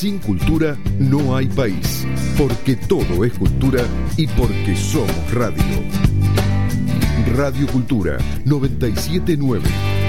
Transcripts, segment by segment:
Sin cultura no hay país, porque todo es cultura y porque somos radio. Radio Cultura 979.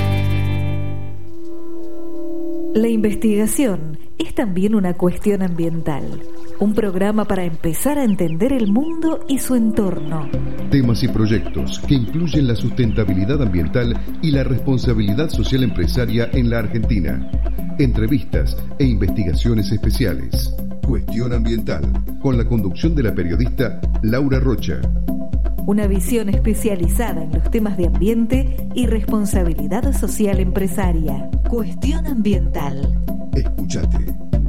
La investigación es también una cuestión ambiental. Un programa para empezar a entender el mundo y su entorno. Temas y proyectos que incluyen la sustentabilidad ambiental y la responsabilidad social empresaria en la Argentina. Entrevistas e investigaciones especiales. Cuestión Ambiental, con la conducción de la periodista Laura Rocha. Una visión especializada en los temas de ambiente y responsabilidad social empresaria. Cuestión Ambiental. Escuchate.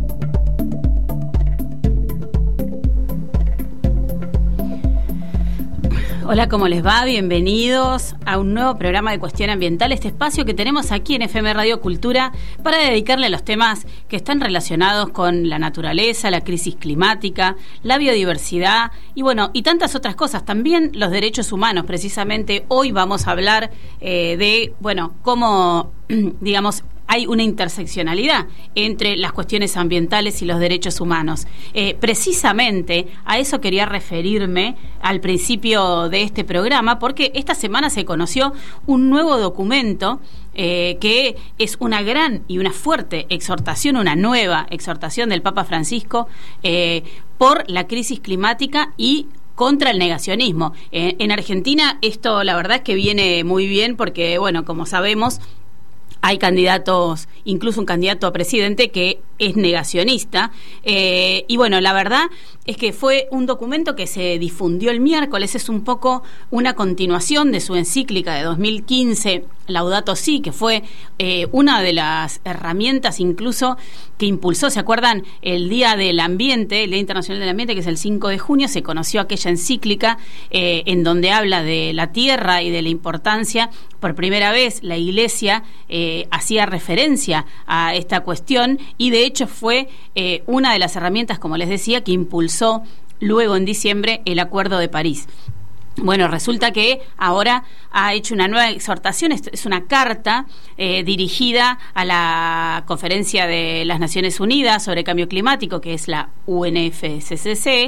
Hola, ¿cómo les va? Bienvenidos a un nuevo programa de Cuestión Ambiental, este espacio que tenemos aquí en FM Radio Cultura para dedicarle a los temas que están relacionados con la naturaleza, la crisis climática, la biodiversidad y tantas otras cosas. También los derechos humanos. Precisamente hoy vamos a hablar de cómo, hay una interseccionalidad entre las cuestiones ambientales y los derechos humanos. Precisamente a eso quería referirme al principio de este programa, porque esta semana se conoció un nuevo documento que es una gran y una fuerte exhortación, una nueva exhortación del Papa Francisco por la crisis climática y contra el negacionismo. En Argentina esto la verdad es que viene muy bien porque, como sabemos, hay candidatos, incluso un candidato a presidente que es negacionista. La verdad es que fue un documento que se difundió el miércoles. Es un poco una continuación de su encíclica de 2015, Laudato Si, que fue una de las herramientas incluso que impulsó, ¿se acuerdan? El Día del Ambiente, el Día Internacional del Ambiente, que es el 5 de junio, se conoció aquella encíclica en donde habla de la tierra y de la importancia. Por primera vez la Iglesia hacía referencia a esta cuestión y de hecho fue una de las herramientas, como les decía, que impulsó luego en diciembre el Acuerdo de París. Resulta que ahora ha hecho una nueva exhortación, es una carta dirigida a la Conferencia de las Naciones Unidas sobre Cambio Climático, que es la UNFCCC,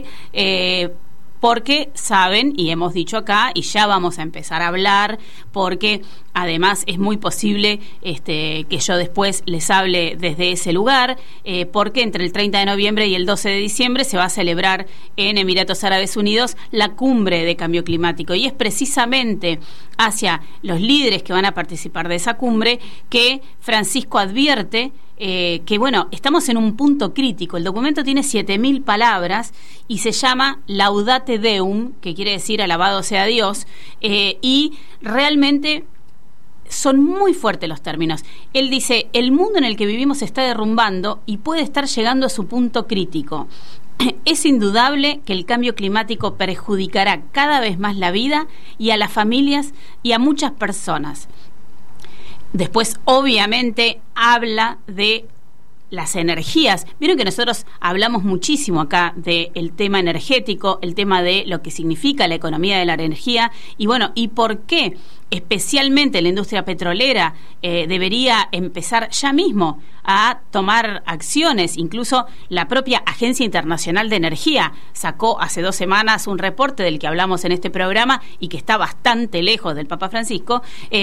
porque saben, y hemos dicho acá, y ya vamos a empezar a hablar, porque además es muy posible que yo después les hable desde ese lugar, porque entre el 30 de noviembre y el 12 de diciembre se va a celebrar en Emiratos Árabes Unidos la cumbre de cambio climático, y es precisamente hacia los líderes que van a participar de esa cumbre que Francisco advierte que estamos en un punto crítico. El documento tiene 7.000 palabras y se llama Laudate Deum, que quiere decir alabado sea Dios, y realmente son muy fuertes los términos. Él dice: el mundo en el que vivimos se está derrumbando y puede estar llegando a su punto crítico. Es indudable que el cambio climático perjudicará cada vez más la vida y a las familias y a muchas personas. Después, obviamente, habla de las energías. Vieron que nosotros hablamos muchísimo acá del tema energético, el tema de lo que significa la economía de la energía y por qué especialmente la industria petrolera debería empezar ya mismo a tomar acciones. Incluso la propia Agencia Internacional de Energía sacó hace 2 semanas un reporte del que hablamos en este programa y que está bastante lejos del Papa Francisco,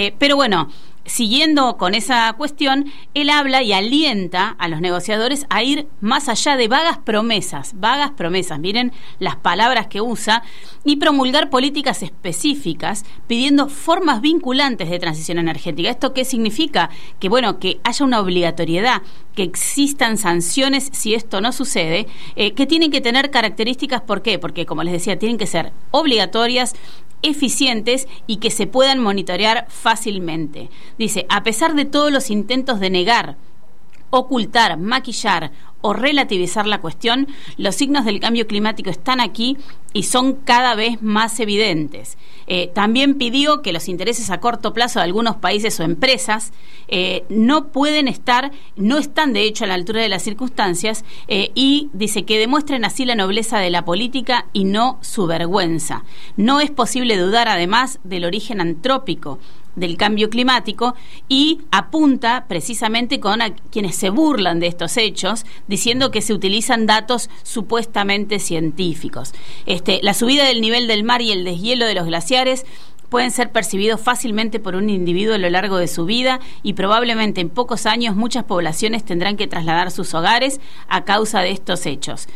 siguiendo con esa cuestión, él habla y alienta a los negociadores a ir más allá de vagas promesas, miren las palabras que usa, y promulgar políticas específicas pidiendo formas vinculantes de transición energética. ¿Esto qué significa? Que haya una obligatoriedad, que existan sanciones si esto no sucede, que tienen que tener características. ¿Por qué? Porque, como les decía, tienen que ser obligatorias, eficientes y que se puedan monitorear fácilmente. Dice: a pesar de todos los intentos de negar, ocultar, maquillar o relativizar la cuestión, los signos del cambio climático están aquí y son cada vez más evidentes. También pidió que los intereses a corto plazo de algunos países o empresas no están de hecho a la altura de las circunstancias, y dice que demuestren así la nobleza de la política y no su vergüenza. No es posible dudar además del origen antrópico del cambio climático y apunta precisamente con a quienes se burlan de estos hechos, diciendo que se utilizan datos supuestamente científicos. La subida del nivel del mar y el deshielo de los glaciares pueden ser percibidos fácilmente por un individuo a lo largo de su vida y probablemente en pocos años muchas poblaciones tendrán que trasladar sus hogares a causa de estos hechos.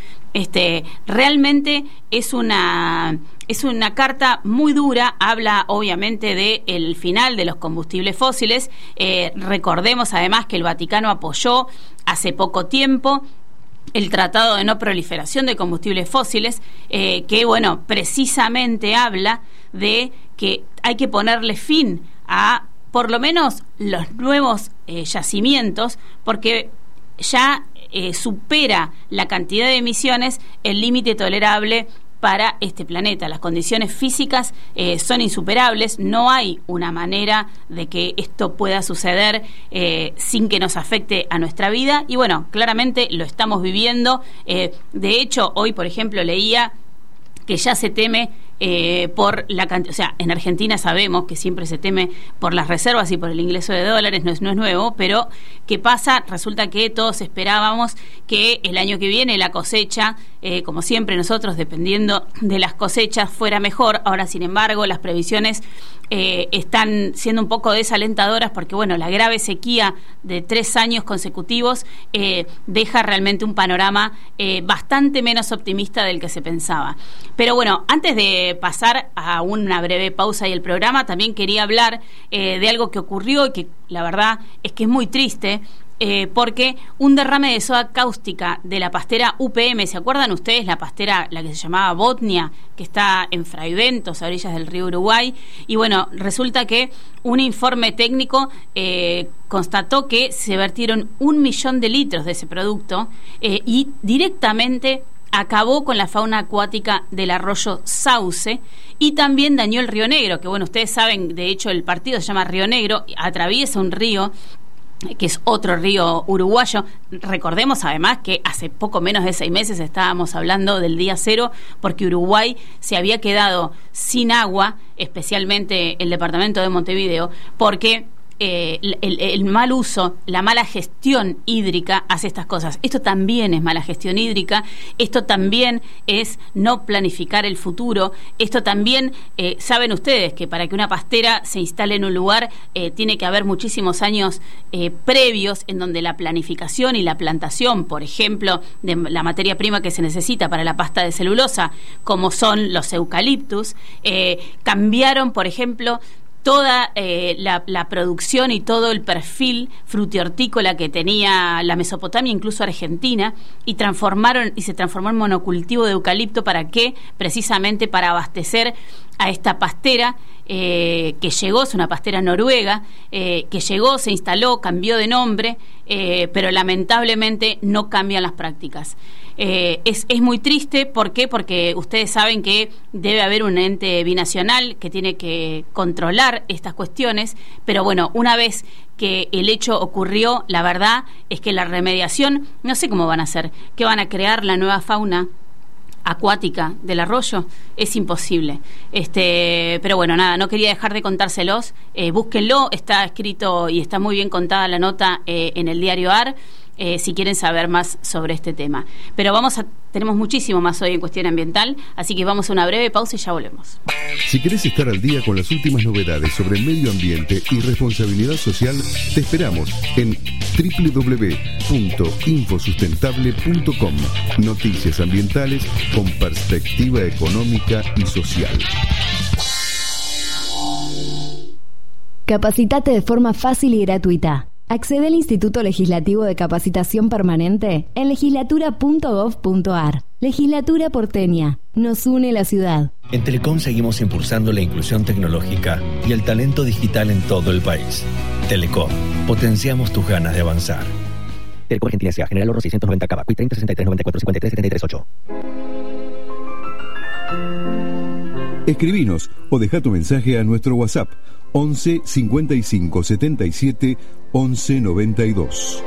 Realmente es una carta muy dura, habla obviamente del final de los combustibles fósiles. Recordemos además que el Vaticano apoyó hace poco tiempo el Tratado de No Proliferación de Combustibles Fósiles, que bueno, precisamente habla de que hay que ponerle fin a por lo menos los nuevos yacimientos, porque ya supera la cantidad de emisiones el límite tolerable para este planeta. Las condiciones físicas son insuperables, no hay una manera de que esto pueda suceder sin que nos afecte a nuestra vida, y bueno, claramente lo estamos viviendo. De hecho, hoy, por ejemplo, leía que ya se teme por la cantidad, o sea, en Argentina sabemos que siempre se teme por las reservas y por el ingreso de dólares, no es nuevo, pero ¿qué pasa? Resulta que todos esperábamos que el año que viene la cosecha, como siempre nosotros, dependiendo de las cosechas, fuera mejor. Ahora, sin embargo, las previsiones están siendo un poco desalentadoras porque, bueno, la grave sequía de 3 años consecutivos deja realmente un panorama bastante menos optimista del que se pensaba. Pero bueno, antes de pasar a una breve pausa y el programa, también quería hablar de algo que ocurrió y que la verdad es que es muy triste, porque un derrame de soda cáustica de la pastera UPM, ¿se acuerdan ustedes? La pastera, la que se llamaba Botnia, que está en Fraiventos, a orillas del río Uruguay, y bueno, resulta que un informe técnico constató que se vertieron 1 millón de litros de ese producto y directamente acabó con la fauna acuática del arroyo Sauce y también dañó el Río Negro, que bueno, ustedes saben, de hecho el partido se llama Río Negro, atraviesa un río que es otro río uruguayo. Recordemos además que hace poco menos de 6 meses estábamos hablando del día cero, porque Uruguay se había quedado sin agua, especialmente el departamento de Montevideo, porque el mal uso, la mala gestión hídrica hace estas cosas. Esto también es mala gestión hídrica, esto también es no planificar el futuro, esto también, saben ustedes que para que una pastera se instale en un lugar tiene que haber muchísimos años previos en donde la planificación y la plantación, por ejemplo, de la materia prima que se necesita para la pasta de celulosa, como son los eucaliptus, cambiaron, por ejemplo, toda la producción y todo el perfil frutihortícola que tenía la Mesopotamia, incluso Argentina, y se transformó en monocultivo de eucalipto. ¿Para qué? Precisamente para abastecer a esta pastera que llegó, es una pastera noruega, que llegó, se instaló, cambió de nombre, pero lamentablemente no cambian las prácticas. Es muy triste. ¿Por qué? Porque ustedes saben que debe haber un ente binacional que tiene que controlar estas cuestiones, pero bueno, una vez que el hecho ocurrió, la verdad es que la remediación, no sé cómo van a hacer, ¿qué van a crear la nueva fauna acuática del arroyo? Es imposible. Pero bueno, nada, no quería dejar de contárselos. Búsquenlo, está escrito y está muy bien contada la nota en el diario AR, si quieren saber más sobre este tema. Pero tenemos muchísimo más hoy en Cuestión Ambiental, así que vamos a una breve pausa y ya volvemos. Si querés estar al día con las últimas novedades sobre el medio ambiente y responsabilidad social, te esperamos en www.infosustentable.com. Noticias ambientales con perspectiva económica y social. Capacitate de forma fácil y gratuita. Accede al Instituto Legislativo de Capacitación Permanente en legislatura.gov.ar. Legislatura porteña. Nos une la ciudad. En Telecom seguimos impulsando la inclusión tecnológica y el talento digital en todo el país. Telecom. Potenciamos tus ganas de avanzar. Telecom Argentina S.A. General Oro 690 Cava. CUI 30 63 94 53 73 8. Escribinos o deja tu mensaje a nuestro WhatsApp 11 55 77 11 92.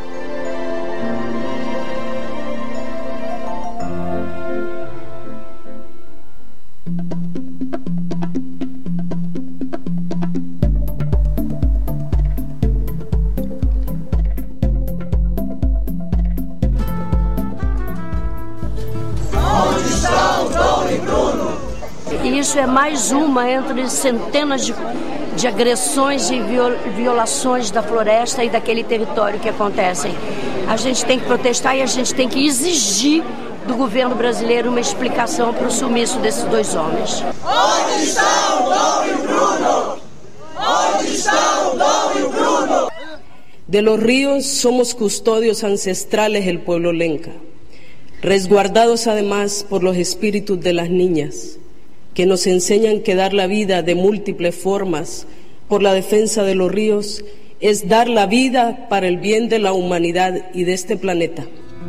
E isso é mais uma entre centenas de agressões e violações da floresta e daquele território que acontecem. A gente tem que protestar e a gente tem que exigir do governo brasileiro uma explicação para o sumiço desses dois homens. Onde está o Dom e o Bruno? Onde está o Dom e o Bruno? De los ríos somos custodios ancestrales del pueblo lenca, resguardados además por los espíritus de las niñas, que nos enseñan que dar la vida de múltiples formas por la defensa de los ríos es dar la vida para el bien de la humanidad y de este planeta.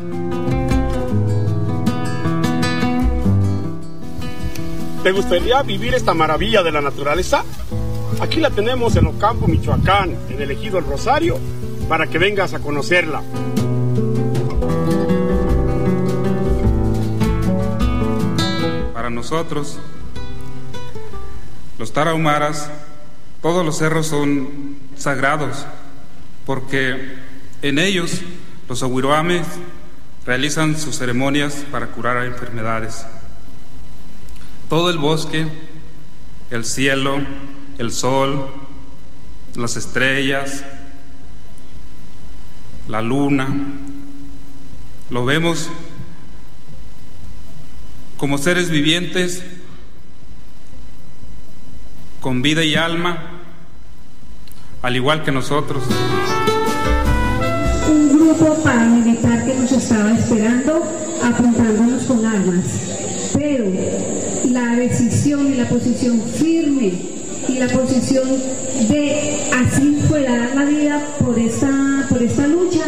¿Te gustaría vivir esta maravilla de la naturaleza? Aquí la tenemos en Ocampo, Michoacán, en el ejido El Rosario, para que vengas a conocerla. Para nosotros, los tarahumaras, todos los cerros son sagrados, porque en ellos los aguiroames realizan sus ceremonias para curar enfermedades. Todo el bosque, el cielo, el sol, las estrellas, la luna, lo vemos como seres vivientes con vida y alma, al igual que nosotros. Un grupo paramilitar que nos estaba esperando apuntándonos con armas, pero la decisión y la posición firme y la posición de así fuera dar la vida por esta lucha,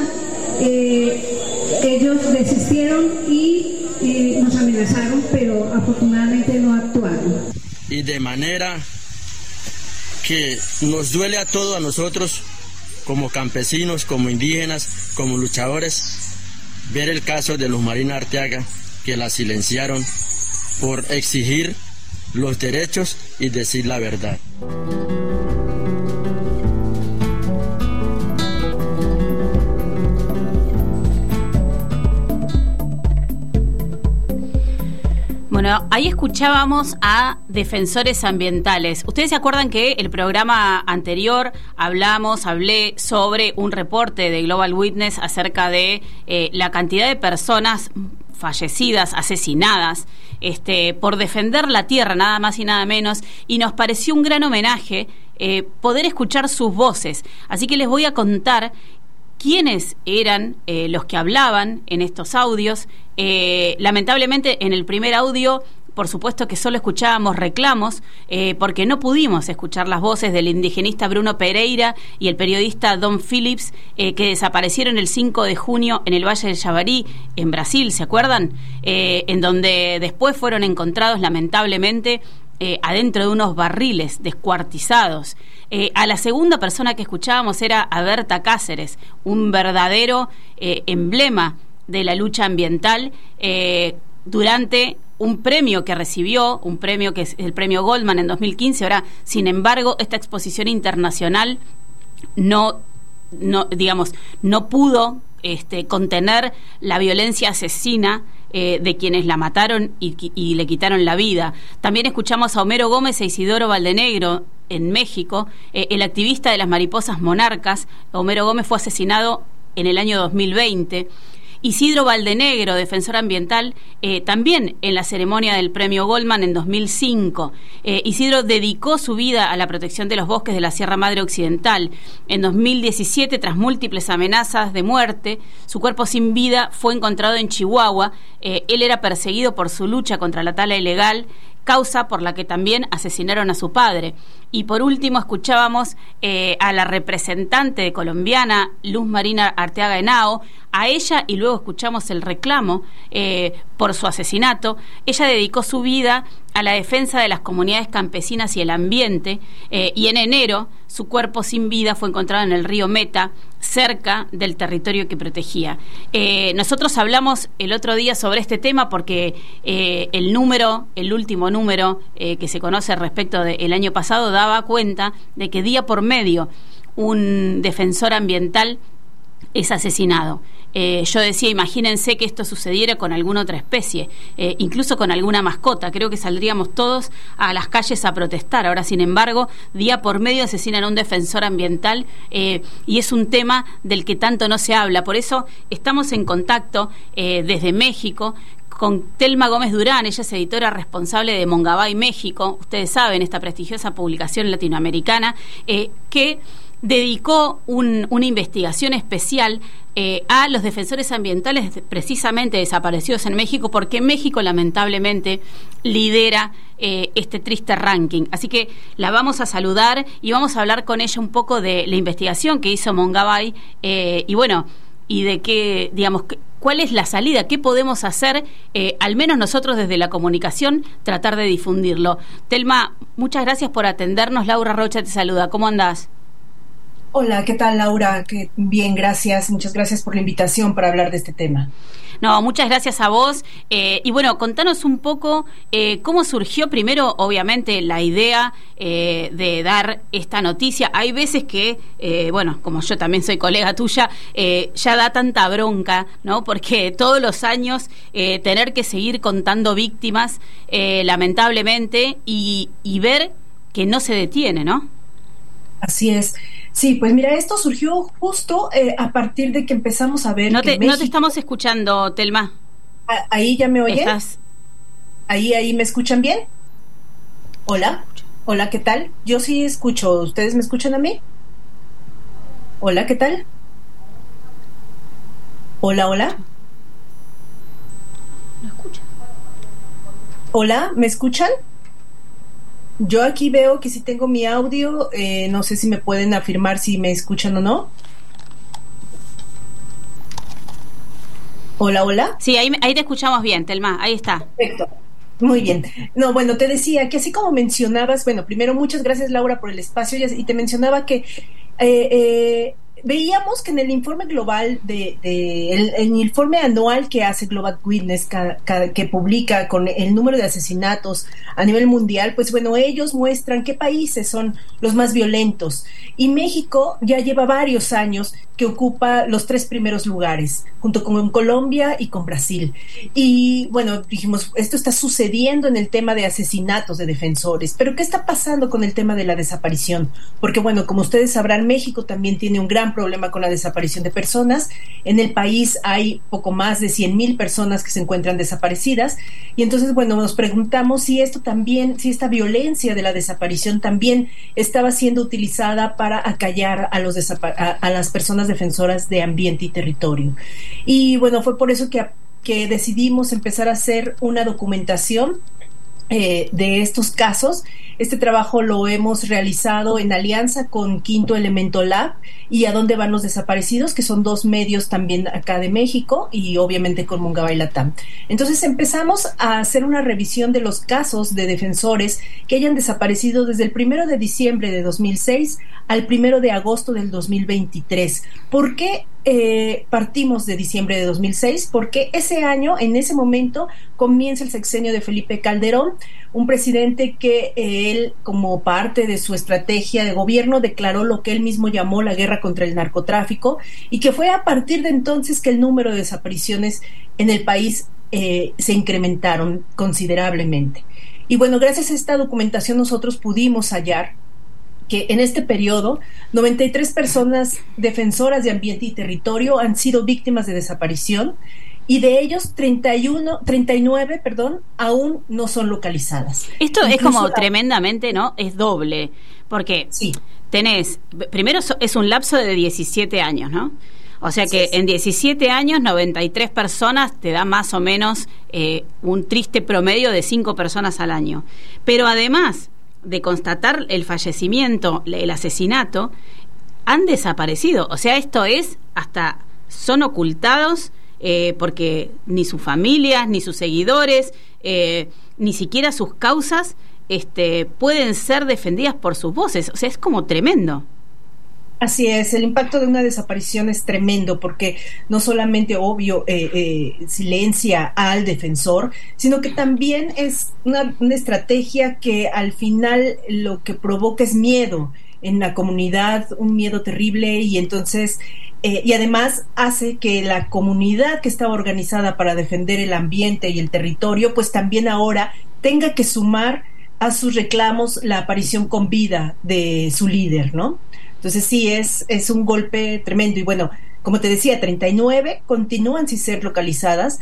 ellos desistieron y nos amenazaron, pero afortunadamente no actuaron. Y de manera que nos duele a todos, a nosotros como campesinos, como indígenas, como luchadores, ver el caso de Luz Marina Arteaga, que la silenciaron por exigir los derechos y decir la verdad. Bueno, ahí escuchábamos a defensores ambientales. Ustedes se acuerdan que el programa anterior hablé sobre un reporte de Global Witness acerca de la cantidad de personas fallecidas, asesinadas, por defender la tierra, nada más y nada menos, y nos pareció un gran homenaje poder escuchar sus voces. Así que les voy a contar quiénes eran los que hablaban en estos audios. Lamentablemente en el primer audio, por supuesto que solo escuchábamos reclamos, porque no pudimos escuchar las voces del indigenista Bruno Pereira y el periodista Don Phillips, que desaparecieron el 5 de junio en el Valle del Javari, en Brasil, ¿se acuerdan? En donde después fueron encontrados lamentablemente adentro de unos barriles descuartizados. A la segunda persona que escuchábamos era a Berta Cáceres, un verdadero emblema de la lucha ambiental, durante un premio que recibió, un premio que es el premio Goldman en 2015. Ahora, sin embargo, esta exposición internacional no pudo contener la violencia asesina de quienes la mataron y le quitaron la vida. También escuchamos a Homero Gómez e Isidoro Valdenegro en México, el activista de las mariposas monarcas. Homero Gómez fue asesinado en el año 2020. Isidro Valdenegro, defensor ambiental, también en la ceremonia del premio Goldman en 2005. Isidro dedicó su vida a la protección de los bosques de la Sierra Madre Occidental. En 2017, tras múltiples amenazas de muerte, su cuerpo sin vida fue encontrado en Chihuahua. Él era perseguido por su lucha contra la tala ilegal, causa por la que también asesinaron a su padre. Y por último escuchábamos a la representante colombiana Luz Marina Arteaga Henao, a ella, y luego escuchamos el reclamo por su asesinato. Ella dedicó su vida a la defensa de las comunidades campesinas y el ambiente, y en enero su cuerpo sin vida fue encontrado en el río Meta, cerca del territorio que protegía. Nosotros hablamos el otro día sobre este tema porque el último número que se conoce respecto del año pasado daba cuenta de que día por medio un defensor ambiental es asesinado. Yo decía, imagínense que esto sucediera con alguna otra especie, incluso con alguna mascota. Creo que saldríamos todos a las calles a protestar. Ahora, sin embargo, día por medio asesinan a un defensor ambiental y es un tema del que tanto no se habla. Por eso estamos en contacto desde México con Telma Gómez Durán. Ella es editora responsable de Mongabay México. Ustedes saben, esta prestigiosa publicación latinoamericana que dedicó una investigación especial a los defensores ambientales precisamente desaparecidos en México, porque México lamentablemente lidera este triste ranking. Así que la vamos a saludar y vamos a hablar con ella un poco de la investigación que hizo Mongabay y bueno, y de qué, digamos, cuál es la salida, qué podemos hacer, al menos nosotros desde la comunicación, tratar de difundirlo. Telma, muchas gracias por atendernos. Laura Rocha te saluda. ¿Cómo andás? Hola, ¿qué tal, Laura? Bien, gracias. Muchas gracias por la invitación para hablar de este tema. No, muchas gracias a vos. Y bueno, contanos un poco cómo surgió primero, obviamente, la idea de dar esta noticia. Hay veces que, bueno, como yo también soy colega tuya, ya da tanta bronca, ¿no? Porque todos los años tener que seguir contando víctimas, lamentablemente, y ver que no se detiene, ¿no? Así es. Sí, pues mira, esto surgió justo a partir de que empezamos a ver no que te estamos escuchando, Telma. ¿Ahí ya me oyen? ¿Estás? ¿Ahí me escuchan bien? Hola, ¿qué tal? Yo sí escucho, ¿ustedes me escuchan a mí? Hola, ¿qué tal? Hola. ¿No escuchan? Hola, ¿me escuchan? Yo aquí veo que sí tengo mi audio, no sé si me pueden afirmar si me escuchan o no. Hola. Sí, ahí te escuchamos bien, Telma, ahí está. Perfecto, muy bien. No, bueno, te decía que así como mencionabas, bueno, primero muchas gracias, Laura, por el espacio, y te mencionaba que veíamos que en el informe global el informe anual que hace Global Witness que publica con el número de asesinatos a nivel mundial, pues bueno, ellos muestran qué países son los más violentos, y México ya lleva varios años que ocupa los 3 primeros lugares, junto con Colombia y con Brasil. Y bueno, dijimos, esto está sucediendo en el tema de asesinatos de defensores, pero ¿qué está pasando con el tema de la desaparición? Porque bueno, como ustedes sabrán, México también tiene un gran problema con la desaparición de personas. En el país hay poco más de 100,000 personas que se encuentran desaparecidas, y entonces bueno, nos preguntamos si esto también, si esta violencia de la desaparición también estaba siendo utilizada para acallar a las personas defensoras de ambiente y territorio. Y bueno, fue por eso que decidimos empezar a hacer una documentación de estos casos. Este trabajo lo hemos realizado en alianza con Quinto Elemento Lab y A Dónde Van los Desaparecidos, que son 2 medios también acá de México, y obviamente con Mongabay Latam. Entonces empezamos a hacer una revisión de los casos de defensores que hayan desaparecido desde el 1 de diciembre de 2006 al 1 de agosto del 2023. ¿Por qué partimos de diciembre de 2006? Porque ese año, en ese momento, comienza el sexenio de Felipe Calderón, un presidente que él, como parte de su estrategia de gobierno, declaró lo que él mismo llamó la guerra contra el narcotráfico, y que fue a partir de entonces que el número de desapariciones en el país se incrementaron considerablemente. Y bueno, gracias a esta documentación nosotros pudimos hallar que en este periodo 93 personas defensoras de ambiente y territorio han sido víctimas de desaparición, y de ellos 39 aún no son localizadas. Esto incluso es como tremendamente, ¿no? Es doble, porque sí, tenés, primero es un lapso de 17 años, ¿no? O sea que sí, en 17 años 93 personas te da más o menos un triste promedio de 5 personas al año. Pero además de constatar el fallecimiento, el asesinato, han desaparecido. O sea, esto es, hasta son ocultados, porque ni sus familias, ni sus seguidores, ni siquiera sus causas pueden ser defendidas por sus voces. O sea, es como tremendo. Así es, el impacto de una desaparición es tremendo, porque no solamente, obvio, silencia al defensor, sino que también es una estrategia que al final lo que provoca es miedo. en la comunidad, un miedo terrible, y entonces y además hace que la comunidad que estaba organizada para defender el ambiente y el territorio, pues también ahora tenga que sumar a sus reclamos la aparición con vida de su líder, ¿no? Entonces sí, es un golpe tremendo. Y bueno, como te decía, 39 continúan sin ser localizadas,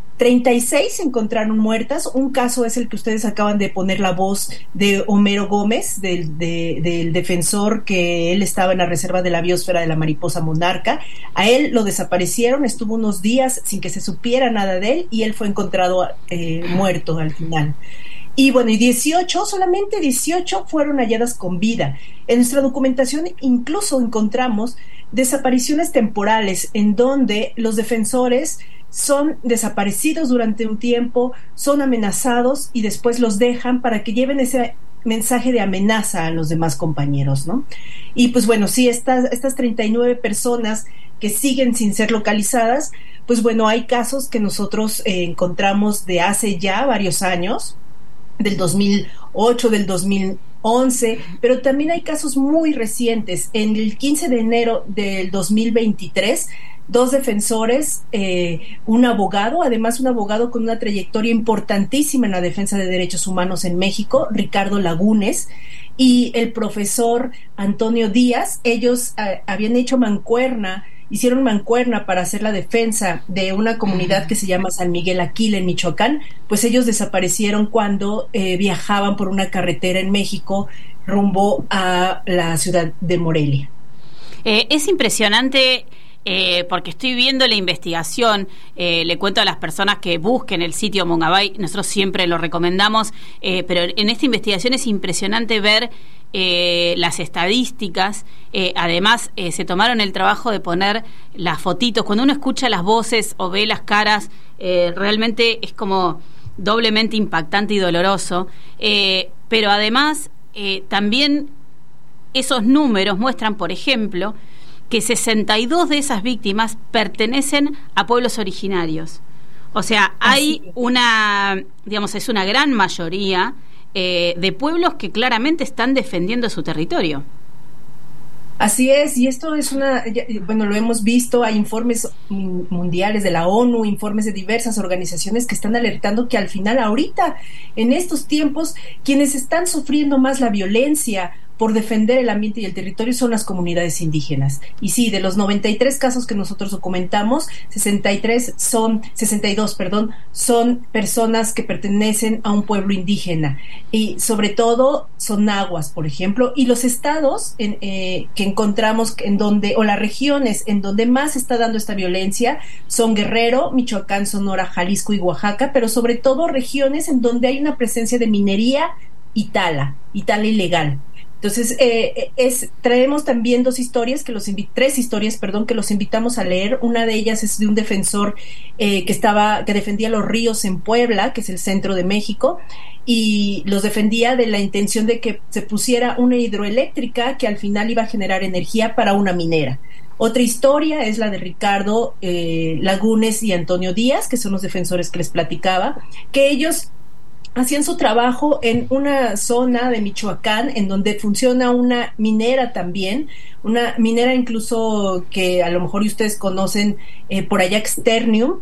36 se encontraron muertas. Un caso es el que ustedes acaban de poner la voz de Homero Gómez, del defensor, que él estaba en la reserva de la biosfera de la mariposa monarca. A él lo desaparecieron, estuvo unos días sin que se supiera nada de él y él fue encontrado muerto al final. Y bueno, y solamente 18 fueron halladas con vida. En nuestra documentación incluso encontramos desapariciones temporales en donde los defensores son desaparecidos durante un tiempo, son amenazados y después los dejan para que lleven ese mensaje de amenaza a los demás compañeros, ¿no? Y pues bueno, sí, estas 39 personas que siguen sin ser localizadas, pues bueno, hay casos que nosotros encontramos de hace ya varios años, del 2008, del 2011, pero también hay casos muy recientes. En el 15 de enero del 2023, 2 defensores, un abogado, además un abogado con una trayectoria importantísima en la defensa de derechos humanos en México, Ricardo Lagunes, y el profesor Antonio Díaz. Ellos habían hecho hicieron mancuerna para hacer la defensa de una comunidad que se llama San Miguel Aquila en Michoacán. Pues ellos desaparecieron cuando viajaban por una carretera en México rumbo a la ciudad de Morelia. Es impresionante porque estoy viendo la investigación. Le cuento a las personas que busquen el sitio Mungabay, nosotros siempre lo recomendamos, pero en esta investigación es impresionante ver las estadísticas. Además se tomaron el trabajo de poner las fotitos. Cuando uno escucha las voces o ve las caras, realmente es como doblemente impactante y doloroso, pero además también esos números muestran, por ejemplo, que 62 de esas víctimas pertenecen a pueblos originarios. O sea, hay es una gran mayoría de pueblos que claramente están defendiendo su territorio. Así es, y esto es lo hemos visto, hay informes mundiales de la ONU, informes de diversas organizaciones que están alertando que al final, ahorita, en estos tiempos, quienes están sufriendo más la violencia por defender el ambiente y el territorio son las comunidades indígenas. Y sí, de los 93 casos que nosotros documentamos, 62 son personas que pertenecen a un pueblo indígena, y sobre todo son nahuas, por ejemplo, y los estados que encontramos o las regiones en donde más se está dando esta violencia son Guerrero, Michoacán, Sonora, Jalisco y Oaxaca, pero sobre todo regiones en donde hay una presencia de minería y tala ilegal. Entonces, traemos también tres historias que los invitamos a leer. Una de ellas es de un defensor que defendía los ríos en Puebla, que es el centro de México, y los defendía de la intención de que se pusiera una hidroeléctrica que al final iba a generar energía para una minera. Otra historia es la de Ricardo Lagunes y Antonio Díaz, que son los defensores que les platicaba, que ellos hacían su trabajo en una zona de Michoacán en donde funciona una minera también, una minera incluso que a lo mejor ustedes conocen por allá, Ternium.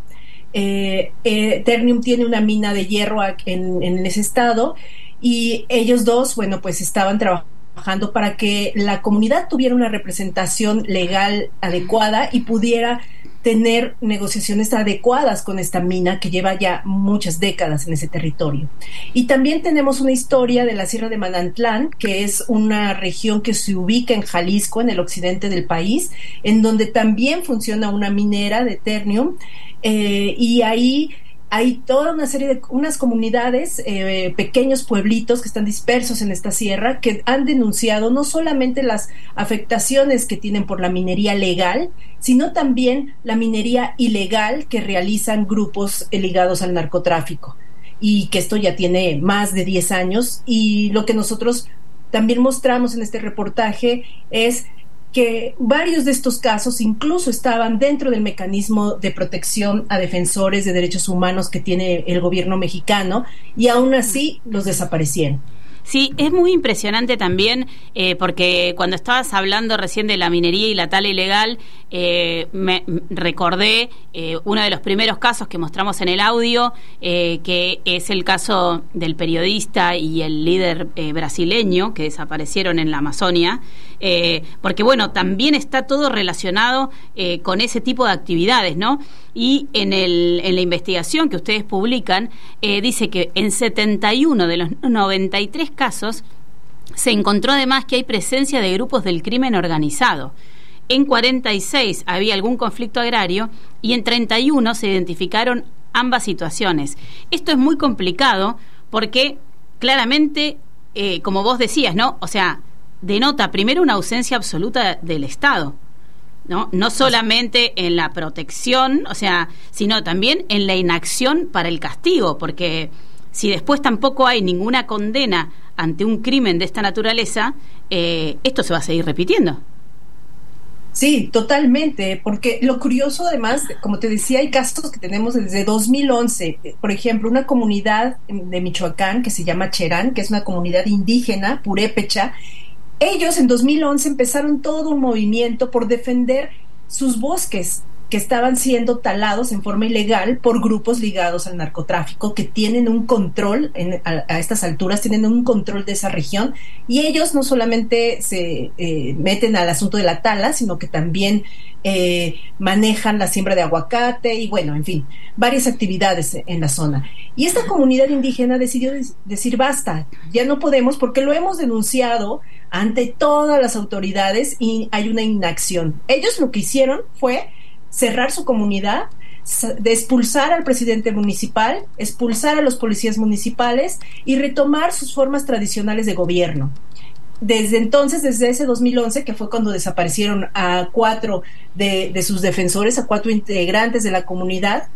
Ternium tiene una mina de hierro en ese estado, y ellos dos, pues estaban trabajando para que la comunidad tuviera una representación legal adecuada y pudiera tener negociaciones adecuadas con esta mina que lleva ya muchas décadas en ese territorio. Y también tenemos una historia de la Sierra de Manantlán, que es una región que se ubica en Jalisco, en el occidente del país, en donde también funciona una minera de ternium, y ahí hay toda una serie de unas comunidades, pequeños pueblitos que están dispersos en esta sierra, que han denunciado no solamente las afectaciones que tienen por la minería legal, sino también la minería ilegal que realizan grupos ligados al narcotráfico, y que esto ya tiene más de 10 años. Y lo que nosotros también mostramos en este reportaje es que varios de estos casos incluso estaban dentro del mecanismo de protección a defensores de derechos humanos que tiene el gobierno mexicano, y aún así los desaparecieron. Sí, es muy impresionante también, porque cuando estabas hablando recién de la minería y la tala ilegal, me recordé uno de los primeros casos que mostramos en el audio, que es el caso del periodista y el líder brasileño que desaparecieron en la Amazonia, porque bueno, también está todo relacionado con ese tipo de actividades, ¿no? Y en la investigación que ustedes publican, dice que en 71 de los 93 casos se encontró además que hay presencia de grupos del crimen organizado. En 46 había algún conflicto agrario y en 31 se identificaron ambas situaciones. Esto es muy complicado porque claramente, como vos decías, ¿no? O sea, denota primero una ausencia absoluta del Estado, ¿no? No solamente en la protección, o sea, sino también en la inacción para el castigo, porque si después tampoco hay ninguna condena ante un crimen de esta naturaleza, esto se va a seguir repitiendo. Sí, totalmente, porque lo curioso además, como te decía, hay casos que tenemos desde 2011, por ejemplo, una comunidad de Michoacán que se llama Cherán, que es una comunidad indígena, purépecha. Ellos en 2011 empezaron todo un movimiento por defender sus bosques que estaban siendo talados en forma ilegal por grupos ligados al narcotráfico que tienen un control, a estas alturas tienen un control de esa región, y ellos no solamente se meten al asunto de la tala, sino que también manejan la siembra de aguacate y bueno, en fin, varias actividades en la zona. Y esta comunidad indígena decidió decir basta, ya no podemos, porque lo hemos denunciado ante todas las autoridades y hay una inacción. Ellos lo que hicieron fue cerrar su comunidad, de expulsar al presidente municipal, expulsar a los policías municipales y retomar sus formas tradicionales de gobierno. Desde entonces, desde ese 2011, que fue cuando desaparecieron a 4 de sus defensores, a 4 integrantes de la comunidad,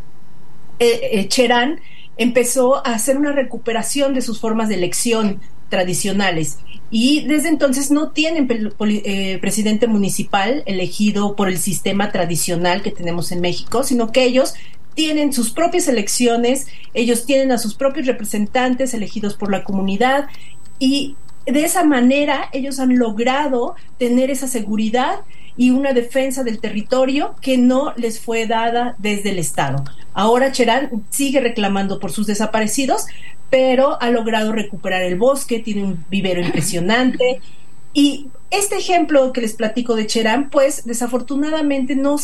Cherán empezó a hacer una recuperación de sus formas de elección tradicionales. Y desde entonces no tienen presidente municipal elegido por el sistema tradicional que tenemos en México, sino que ellos tienen sus propias elecciones, ellos tienen a sus propios representantes elegidos por la comunidad, y de esa manera ellos han logrado tener esa seguridad y una defensa del territorio que no les fue dada desde el Estado. Ahora Cherán sigue reclamando por sus desaparecidos, pero ha logrado recuperar el bosque, tiene un vivero impresionante. Y este ejemplo que les platico de Cherán, pues desafortunadamente no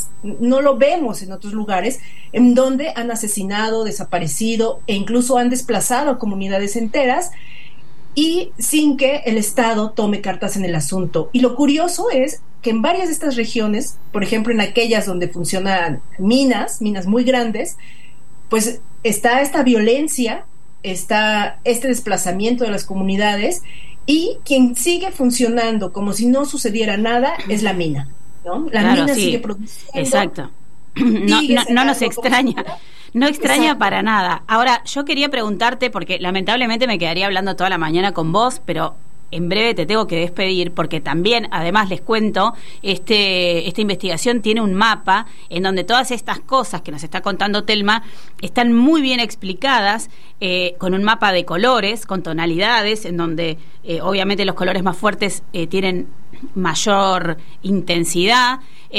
lo vemos en otros lugares, en donde han asesinado, desaparecido e incluso han desplazado a comunidades enteras, y sin que el Estado tome cartas en el asunto. Y lo curioso es que en varias de estas regiones, por ejemplo en aquellas donde funcionan minas muy grandes, pues está esta violencia, está este desplazamiento de las comunidades, y quien sigue funcionando como si no sucediera nada es la mina, ¿no? La mina sigue produciendo. Exacto. No nos extraña. No extraña Exacto. Para nada. Ahora, yo quería preguntarte, porque lamentablemente me quedaría hablando toda la mañana con vos, pero en breve te tengo que despedir, porque también, además les cuento, esta investigación tiene un mapa en donde todas estas cosas que nos está contando Telma están muy bien explicadas, con un mapa de colores, con tonalidades, en donde obviamente los colores más fuertes tienen mayor intensidad,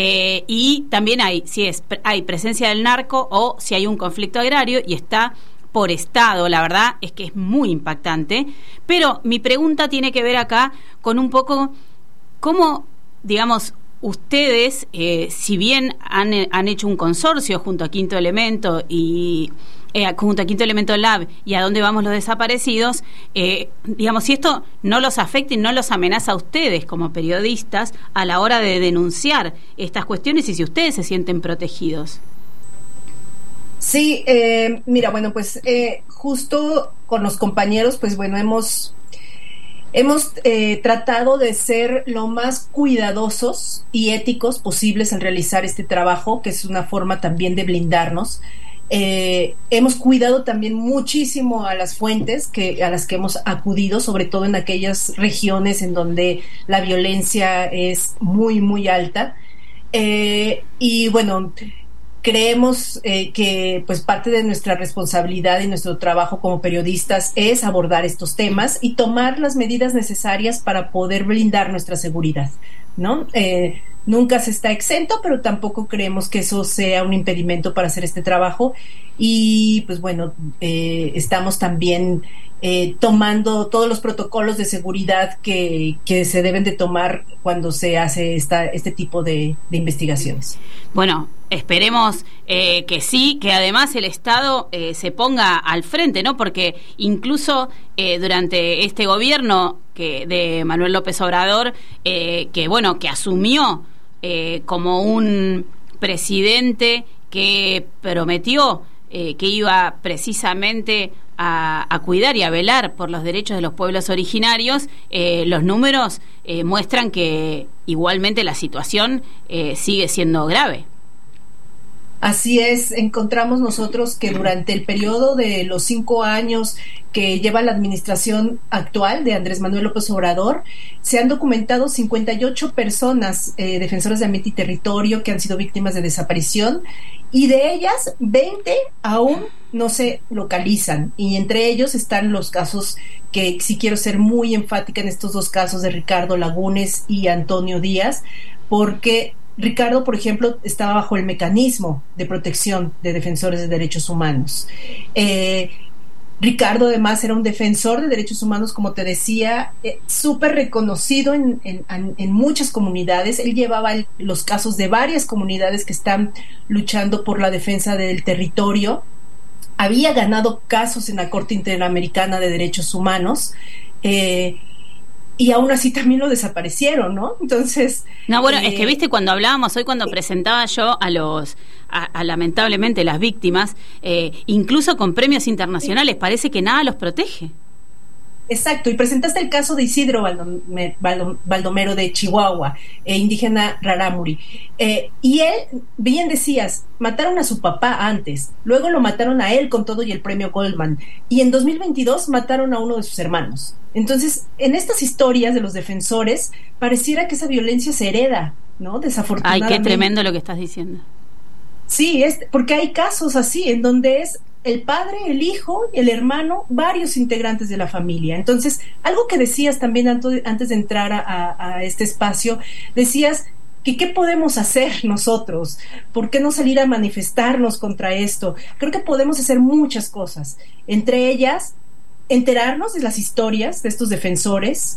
y también hay presencia del narco o si hay un conflicto agrario, y está por estado. La verdad es que es muy impactante, pero mi pregunta tiene que ver acá con un poco cómo, digamos, ustedes, si bien han hecho un consorcio junto a Quinto Elemento y junto a Quinto Elemento Lab y a dónde vamos los desaparecidos, digamos, si esto no los afecta y no los amenaza a ustedes como periodistas a la hora de denunciar estas cuestiones, y si ustedes se sienten protegidos. Sí, mira, bueno, pues justo con los compañeros, pues bueno, hemos tratado de ser lo más cuidadosos y éticos posibles en realizar este trabajo, que es una forma también de blindarnos. Hemos cuidado también muchísimo a las fuentes a las que hemos acudido, sobre todo en aquellas regiones en donde la violencia es muy, muy alta. Y bueno, creemos que pues parte de nuestra responsabilidad y nuestro trabajo como periodistas es abordar estos temas y tomar las medidas necesarias para poder blindar nuestra seguridad, ¿no? Nunca se está exento, pero tampoco creemos que eso sea un impedimento para hacer este trabajo. Y pues bueno, estamos también tomando todos los protocolos de seguridad que se deben de tomar cuando se hace este tipo de investigaciones. Bueno, esperemos que sí, que además el Estado se ponga al frente, ¿no? Porque incluso durante este gobierno de Manuel López Obrador, que asumió como un presidente que prometió que iba precisamente a cuidar y a velar por los derechos de los pueblos originarios, los números muestran que igualmente la situación sigue siendo grave. Así es, encontramos nosotros que durante el periodo de los 5 años que lleva la administración actual de Andrés Manuel López Obrador, se han documentado 58 personas defensoras de ambiente y territorio que han sido víctimas de desaparición, y de ellas 20 aún no se localizan, y entre ellos están los casos que sí quiero ser muy enfática en estos 2 casos de Ricardo Lagunes y Antonio Díaz, porque Ricardo, por ejemplo, estaba bajo el mecanismo de protección de defensores de derechos humanos. Ricardo además era un defensor de derechos humanos, como te decía, súper reconocido en muchas comunidades. Él llevaba los casos de varias comunidades que están luchando por la defensa del territorio. Había ganado casos en la Corte Interamericana de Derechos Humanos, y aún así también lo desaparecieron, ¿no? Entonces... No, bueno, es que viste, cuando hablábamos hoy, cuando presentaba yo a lamentablemente las víctimas, incluso con premios internacionales, parece que nada los protege. Exacto, y presentaste el caso de Isidro Baldomero de Chihuahua, indígena rarámuri, y él, bien decías, mataron a su papá antes, luego lo mataron a él con todo y el premio Goldman, y en 2022 mataron a uno de sus hermanos. Entonces, en estas historias de los defensores, pareciera que esa violencia se hereda, ¿no? Desafortunadamente. Ay, qué tremendo lo que estás diciendo. Sí, porque hay casos así, en donde es el padre, el hijo, el hermano, varios integrantes de la familia. Entonces, algo que decías también antes de entrar a este espacio, decías que qué podemos hacer nosotros, por qué no salir a manifestarnos contra esto. Creo que podemos hacer muchas cosas, entre ellas enterarnos de las historias de estos defensores,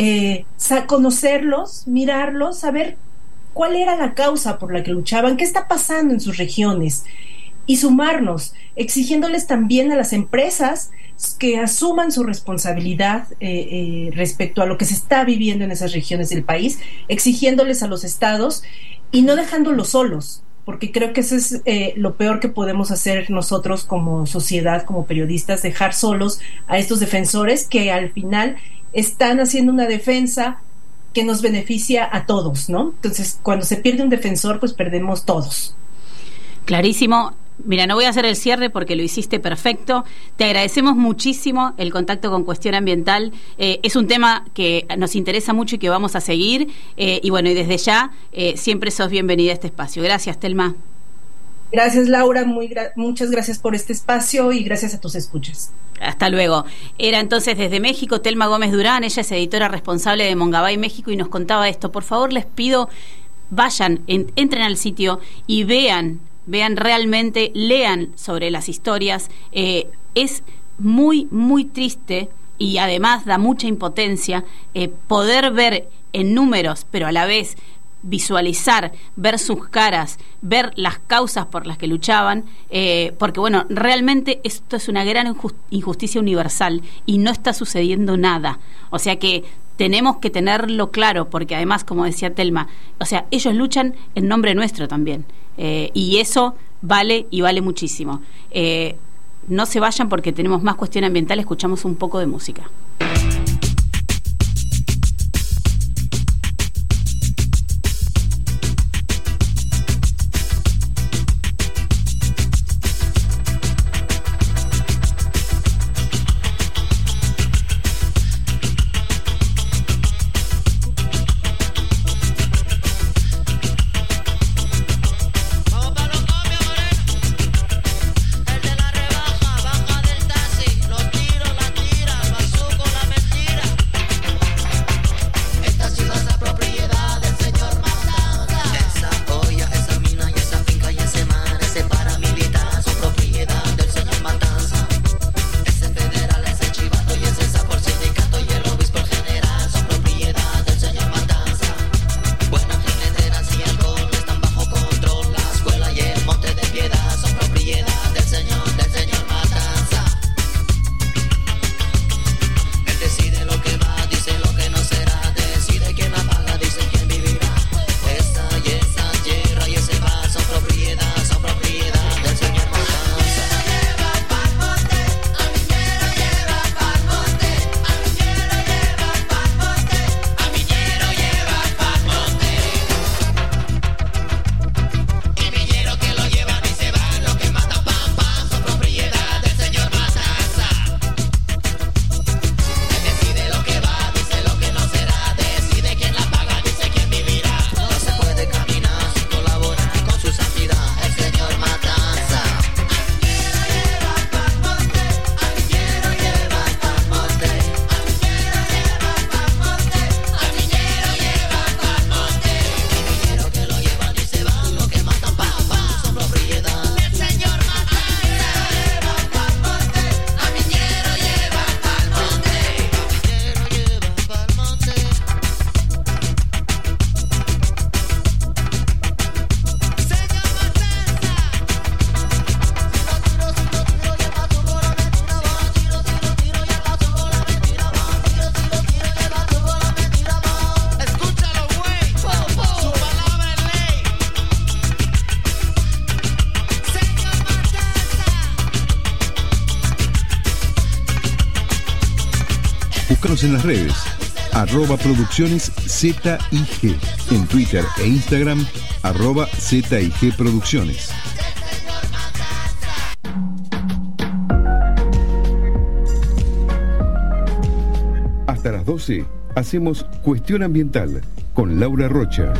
conocerlos, mirarlos, saber cuál era la causa por la que luchaban, qué está pasando en sus regiones, y sumarnos, exigiéndoles también a las empresas que asuman su responsabilidad respecto a lo que se está viviendo en esas regiones del país, exigiéndoles a los estados y no dejándolos solos, porque creo que eso es lo peor que podemos hacer nosotros como sociedad, como periodistas, dejar solos a estos defensores que al final están haciendo una defensa que nos beneficia a todos, ¿no? Entonces, cuando se pierde un defensor, pues perdemos todos. Clarísimo. Mira, no voy a hacer el cierre porque lo hiciste perfecto. Te agradecemos muchísimo el contacto con Cuestión Ambiental. Es un tema que nos interesa mucho y que vamos a seguir. Y bueno, y desde ya, siempre sos bienvenida a este espacio. Gracias, Telma. Gracias, Laura. Muchas gracias por este espacio y gracias a tus escuchas. Hasta luego. Era entonces desde México Telma Gómez Durán. Ella es editora responsable de Mongabay México y nos contaba esto. Por favor, les pido, vayan, entren al sitio y vean realmente, lean sobre las historias. Es muy, muy triste y además da mucha impotencia poder ver en números, pero a la vez visualizar, ver sus caras, ver las causas por las que luchaban, porque bueno, realmente esto es una gran injusticia universal y no está sucediendo nada. O sea que tenemos que tenerlo claro, porque además, como decía Telma, o sea, ellos luchan en nombre nuestro también, y eso vale y vale muchísimo. No se vayan porque tenemos más Cuestión Ambiental, escuchamos un poco de música. Vamos para los cambios, Búscanos en las redes, @producciones ZIG, en Twitter e Instagram, @ZIG Producciones. Hasta las 12 hacemos Cuestión Ambiental con Laura Rocha.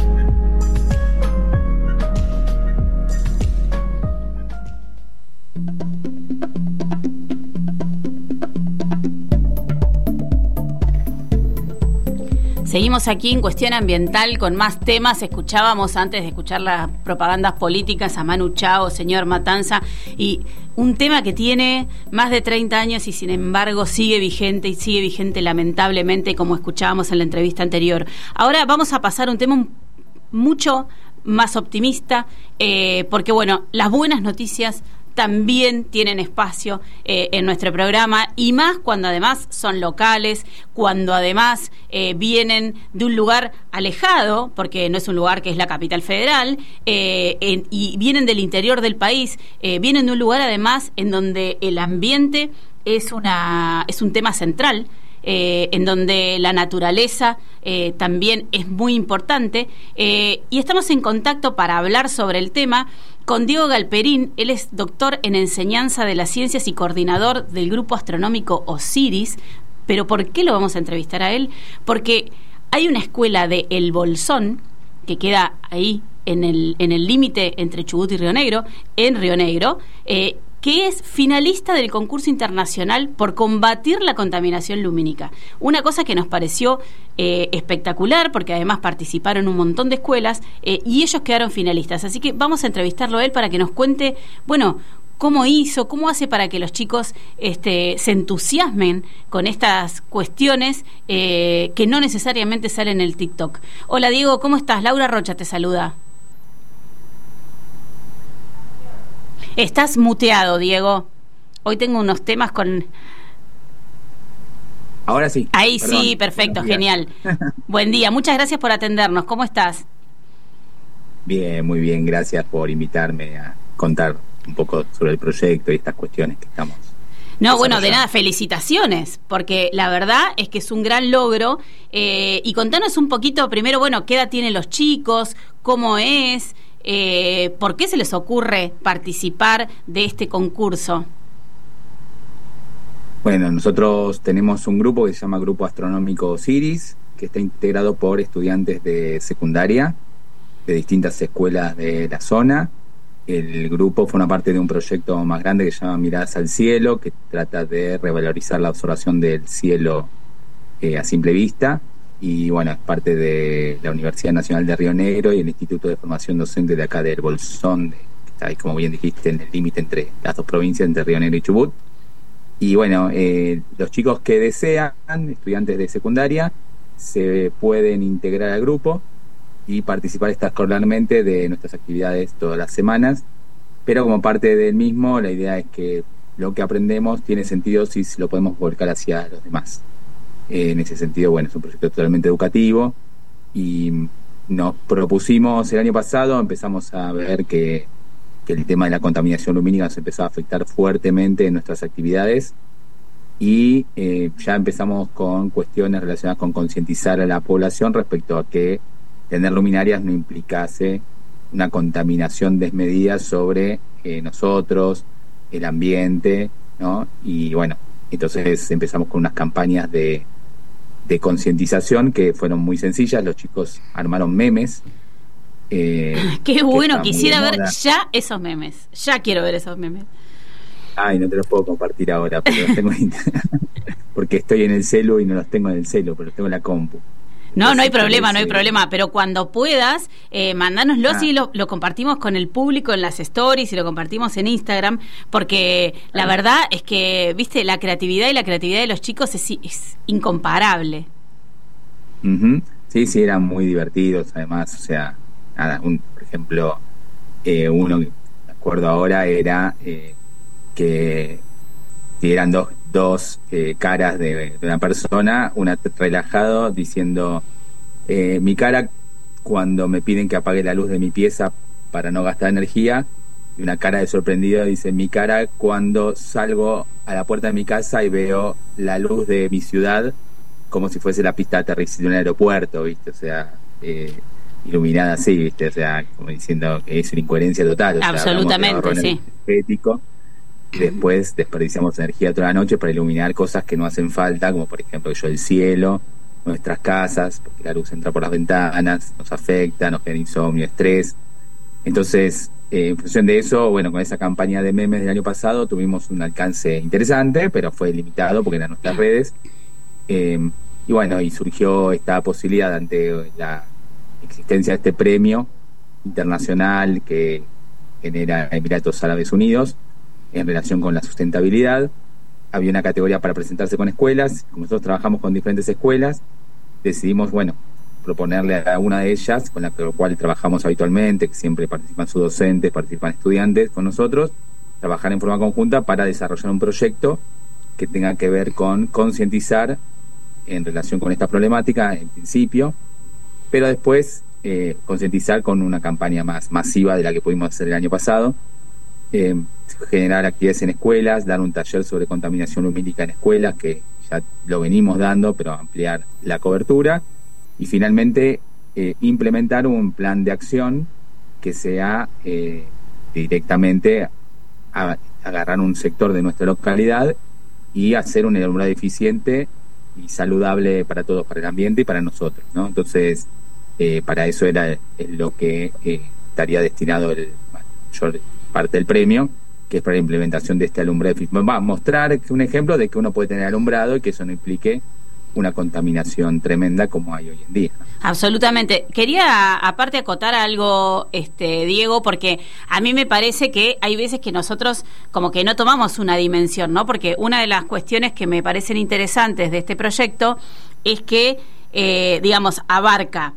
Seguimos aquí en Cuestión Ambiental con más temas. Escuchábamos antes de escuchar las propagandas políticas a Manu Chao, señor Matanza, y un tema que tiene más de 30 años y sin embargo sigue vigente lamentablemente, como escuchábamos en la entrevista anterior. Ahora vamos a pasar a un tema mucho más optimista, porque bueno, las buenas noticias también tienen espacio en nuestro programa, y más cuando además son locales, cuando además vienen de un lugar alejado, porque no es un lugar que es la capital federal, y vienen del interior del país, vienen de un lugar además en donde el ambiente es un tema central, en donde la naturaleza también es muy importante, y estamos en contacto para hablar sobre el tema con Diego Galperín. Él es doctor en enseñanza de las ciencias y coordinador del grupo astronómico Osiris. ¿Pero por qué lo vamos a entrevistar a él? Porque hay una escuela de El Bolsón que queda ahí en el límite entre Chubut y Río Negro, en Río Negro, que es finalista del concurso internacional por combatir la contaminación lumínica. Una cosa que nos pareció espectacular, porque además participaron un montón de escuelas y ellos quedaron finalistas. Así que vamos a entrevistarlo a él para que nos cuente, bueno, cómo hace para que los chicos se entusiasmen con estas cuestiones que no necesariamente salen en el TikTok. Hola Diego, ¿cómo estás? Laura Rocha te saluda. Estás muteado, Diego. Hoy tengo unos temas con... Ahora sí. Ahí perdón. Sí, perfecto, genial. Buen día, muchas gracias por atendernos. ¿Cómo estás? Bien, muy bien. Gracias por invitarme a contar un poco sobre el proyecto y estas cuestiones que estamos... No, bueno, de nada, felicitaciones, porque la verdad es que es un gran logro. Y contanos un poquito, primero, bueno, ¿qué edad tienen los chicos? ¿Cómo es? ¿Por qué se les ocurre participar de este concurso? Bueno, nosotros tenemos un grupo que se llama Grupo Astronómico Osiris, que está integrado por estudiantes de secundaria de distintas escuelas de la zona. El grupo forma parte de un proyecto más grande que se llama Miradas al Cielo, que trata de revalorizar la observación del cielo a simple vista. Y bueno, es parte de la Universidad Nacional de Río Negro y el Instituto de Formación Docente de acá del Bolsón, que está ahí, como bien dijiste, en el límite entre las dos provincias, entre Río Negro y Chubut. Y bueno, los chicos que desean, estudiantes de secundaria, se pueden integrar al grupo y participar escolarmente de nuestras actividades todas las semanas, pero como parte del mismo, la idea es que lo que aprendemos tiene sentido si lo podemos volcar hacia los demás. En ese sentido, bueno, es un proyecto totalmente educativo y nos propusimos el año pasado, empezamos a ver que el tema de la contaminación lumínica nos empezaba a afectar fuertemente en nuestras actividades y ya empezamos con cuestiones relacionadas con concientizar a la población respecto a que tener luminarias no implicase una contaminación desmedida sobre nosotros, el ambiente, ¿no? Y bueno, entonces empezamos con unas campañas de concientización que fueron muy sencillas. Los chicos armaron memes. Qué bueno, quisiera ver ya esos memes. Ya quiero ver esos memes. Ay, no te los puedo compartir ahora, pero los tengo porque estoy en el celu y no los tengo en el celu, pero los tengo en la compu. No, no hay problema, pero cuando puedas, mandánoslo y lo compartimos con el público en las stories y lo compartimos en Instagram, porque la verdad es que, viste, la creatividad de los chicos es incomparable. Uh-huh. Sí, eran muy divertidos, además, o sea, nada, por ejemplo, uno que me acuerdo ahora era que eran dos caras de una persona, una relajado diciendo mi cara cuando me piden que apague la luz de mi pieza para no gastar energía, y una cara de sorprendido dice mi cara cuando salgo a la puerta de mi casa y veo la luz de mi ciudad como si fuese la pista de aterrizaje de un aeropuerto, ¿viste? O sea, iluminada así, ¿viste? O sea, como diciendo que es una incoherencia total. O sea, absolutamente, sí. Energético. Y después desperdiciamos energía toda la noche para iluminar cosas que no hacen falta, como por ejemplo el cielo, nuestras casas, porque la luz entra por las ventanas, nos afecta, nos genera insomnio, estrés. Entonces, en función de eso, bueno, con esa campaña de memes del año pasado tuvimos un alcance interesante, pero fue limitado porque eran nuestras redes. Y bueno, y surgió esta posibilidad ante la existencia de este premio internacional que genera Emiratos Árabes Unidos en relación con la sustentabilidad. Había una categoría para presentarse con escuelas. Como nosotros trabajamos con diferentes escuelas, decidimos, bueno, proponerle a una de ellas, con la cual trabajamos habitualmente, que siempre participan sus docentes, participan estudiantes con nosotros, trabajar en forma conjunta para desarrollar un proyecto que tenga que ver con concientizar en relación con esta problemática, en principio, pero después concientizar con una campaña más masiva de la que pudimos hacer el año pasado, generar actividades en escuelas, dar un taller sobre contaminación lumínica en escuelas, que ya lo venimos dando, pero ampliar la cobertura, y finalmente implementar un plan de acción que sea directamente agarrar un sector de nuestra localidad y hacer un alumbrado eficiente y saludable para todos, para el ambiente y para nosotros, ¿no? Entonces, para eso era lo que estaría destinado mayor parte del premio, que es para la implementación de este alumbrado eficiente. Va a mostrar un ejemplo de que uno puede tener alumbrado y que eso no implique una contaminación tremenda como hay hoy en día. Absolutamente. Quería aparte acotar algo, Diego, porque a mí me parece que hay veces que nosotros como que no tomamos una dimensión, ¿no? Porque una de las cuestiones que me parecen interesantes de este proyecto es que, digamos, abarca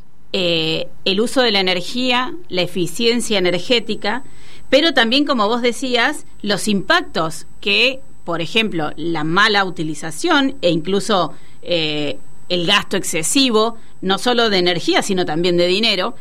el uso de la energía, la eficiencia energética, pero también, como vos decías, los impactos que, por ejemplo, la mala utilización e incluso el gasto excesivo, no solo de energía, sino también de dinero,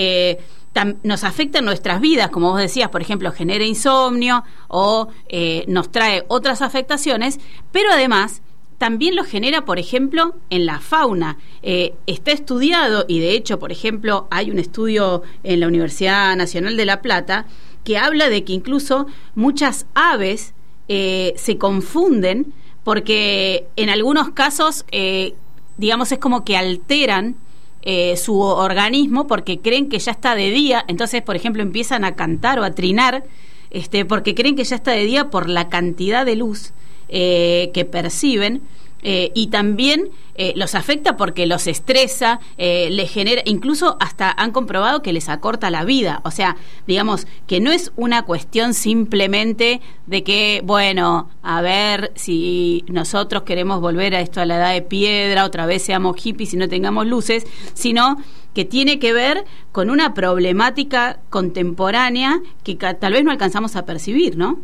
nos afecta en nuestras vidas, como vos decías, por ejemplo, genera insomnio o nos trae otras afectaciones, pero además también lo genera, por ejemplo, en la fauna. Está estudiado, y de hecho, por ejemplo, hay un estudio en la Universidad Nacional de La Plata que habla de que incluso muchas aves se confunden porque en algunos casos, digamos, es como que alteran su organismo porque creen que ya está de día. Entonces, por ejemplo, empiezan a cantar o a trinar porque creen que ya está de día por la cantidad de luz que perciben, y también los afecta porque los estresa, les genera, incluso hasta han comprobado que les acorta la vida. O sea, digamos que no es una cuestión simplemente de que, bueno, a ver si nosotros queremos volver a esto, a la edad de piedra, otra vez seamos hippies y no tengamos luces, sino que tiene que ver con una problemática contemporánea que tal vez no alcanzamos a percibir, ¿no?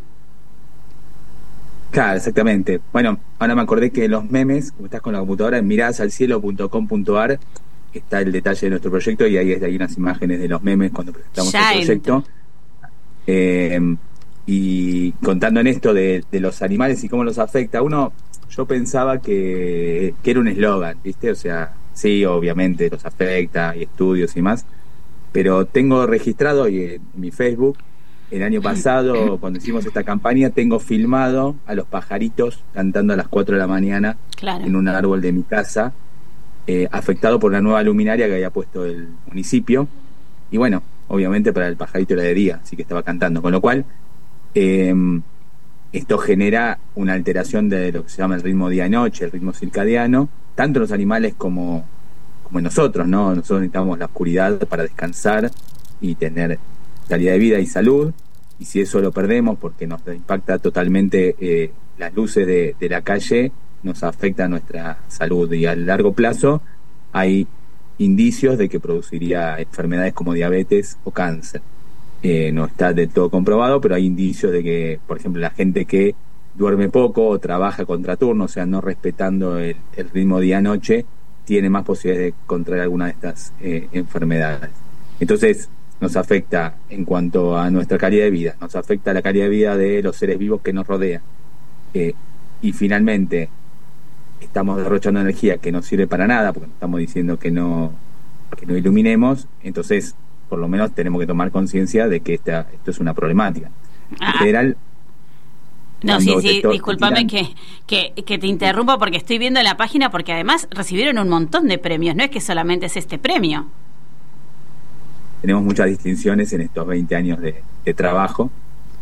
Claro, exactamente. Bueno, ahora me acordé que los memes, como estás con la computadora, en mirasalcielo.com.ar está el detalle de nuestro proyecto y ahí hay unas imágenes de los memes cuando presentamos el proyecto. Y contando en esto de los animales y cómo los afecta, yo pensaba que era un eslogan, ¿viste? O sea, sí, obviamente los afecta, y estudios y más, pero tengo registrado en mi Facebook, el año pasado, cuando hicimos esta campaña, tengo filmado a los pajaritos cantando a las 4 de la mañana en un árbol de mi casa, afectado por la nueva luminaria que había puesto el municipio. Y bueno, obviamente para el pajarito era de día, así que estaba cantando. Con lo cual, esto genera una alteración de lo que se llama el ritmo día-noche, el ritmo circadiano, tanto en los animales como en nosotros, ¿no? Nosotros necesitamos la oscuridad para descansar y tener calidad de vida y salud, y si eso lo perdemos porque nos impacta totalmente las luces de la calle, nos afecta nuestra salud, y a largo plazo hay indicios de que produciría enfermedades como diabetes o cáncer. No está del todo comprobado, pero hay indicios de que, por ejemplo, la gente que duerme poco o trabaja contraturno, o sea, no respetando el ritmo día-noche, tiene más posibilidades de contraer alguna de estas enfermedades. Entonces, nos afecta en cuanto a nuestra calidad de vida, nos afecta la calidad de vida de los seres vivos que nos rodean. y finalmente estamos derrochando energía que no sirve para nada, porque estamos diciendo que no iluminemos, entonces por lo menos tenemos que tomar conciencia de que esto es una problemática. En general, no, sí, discúlpame que te interrumpa porque estoy viendo la página, porque además recibieron un montón de premios, no es que solamente es este premio. Tenemos muchas distinciones en estos 20 años de trabajo.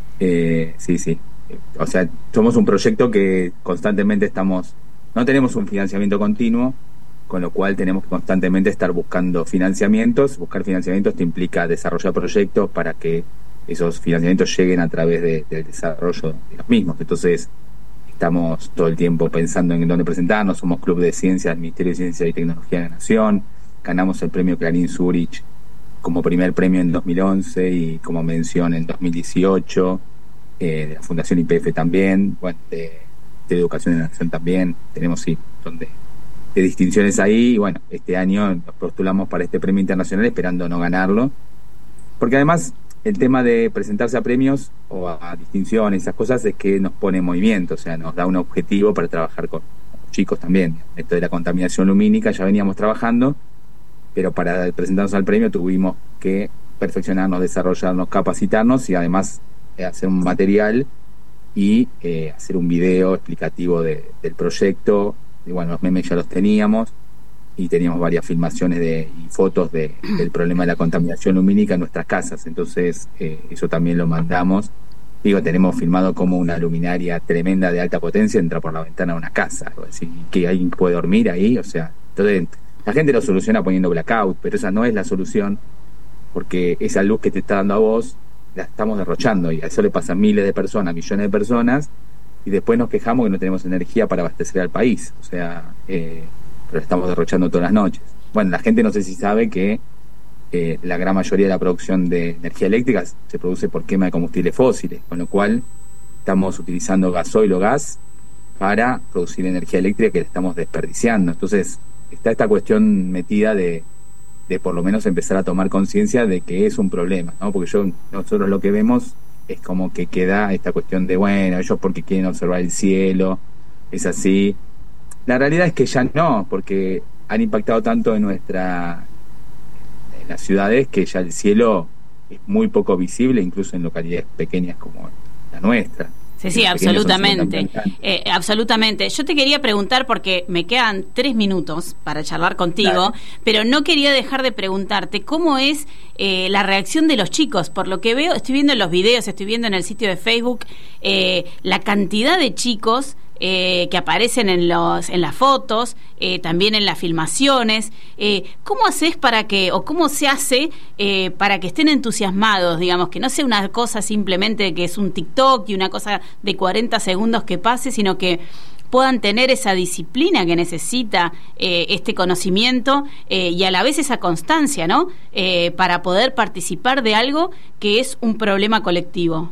Sí. O sea, somos un proyecto que constantemente no tenemos un financiamiento continuo, con lo cual tenemos que constantemente estar buscando financiamientos. Buscar financiamientos te implica desarrollar proyectos para que esos financiamientos lleguen a través del desarrollo de los mismos. Entonces, estamos todo el tiempo pensando en dónde presentarnos. Somos Club de Ciencias del Ministerio de Ciencia y Tecnología de la Nación. Ganamos el premio Clarín Zurich como primer premio en 2011 y como mención en 2018. De la Fundación YPF también. Bueno, de Educación de la Nación también. Tenemos, un montón de distinciones ahí. Y bueno, este año nos postulamos para este premio internacional esperando no ganarlo. Porque además, el tema de presentarse a premios o a distinciones, esas cosas, es que nos pone en movimiento, o sea, nos da un objetivo para trabajar con chicos también. Esto de la contaminación lumínica ya veníamos trabajando, pero para presentarnos al premio tuvimos que perfeccionarnos, desarrollarnos, capacitarnos y además hacer un material y hacer un video explicativo del proyecto. Y bueno, los memes ya los teníamos y teníamos varias filmaciones y fotos del problema de la contaminación lumínica en nuestras casas. Entonces, eso también lo mandamos. Tenemos filmado como una luminaria tremenda de alta potencia entra por la ventana de una casa. Así que alguien puede dormir ahí. O sea, entonces la gente lo soluciona poniendo blackout, pero esa no es la solución, porque esa luz que te está dando a vos la estamos derrochando y a eso le pasa a miles de personas, millones de personas, y después nos quejamos que no tenemos energía para abastecer al país. O sea, pero estamos derrochando todas las noches. Bueno, la gente no sé si sabe que la gran mayoría de la producción de energía eléctrica se produce por quema de combustibles fósiles, con lo cual estamos utilizando gasoil o gas para producir energía eléctrica que la estamos desperdiciando. Entonces está esta cuestión metida de por lo menos empezar a tomar conciencia de que es un problema, ¿no? Porque nosotros lo que vemos es como que queda esta cuestión de, bueno, ellos porque quieren observar el cielo, es así. La realidad es que ya no, porque han impactado tanto en las ciudades que ya el cielo es muy poco visible, incluso en localidades pequeñas como la nuestra. Sí, absolutamente. Absolutamente. Yo te quería preguntar, porque me quedan 3 minutos para charlar contigo, pero no quería dejar de preguntarte cómo es la reacción de los chicos. Por lo que veo, estoy viendo en los videos, estoy viendo en el sitio de Facebook la cantidad de chicos que aparecen en las fotos, también en las filmaciones. ¿Cómo haces cómo se hace para que estén entusiasmados, digamos, que no sea una cosa simplemente que es un TikTok y una cosa de 40 segundos que pase, sino que puedan tener esa disciplina que necesita este conocimiento y a la vez esa constancia, ¿no? Para poder participar de algo que es un problema colectivo?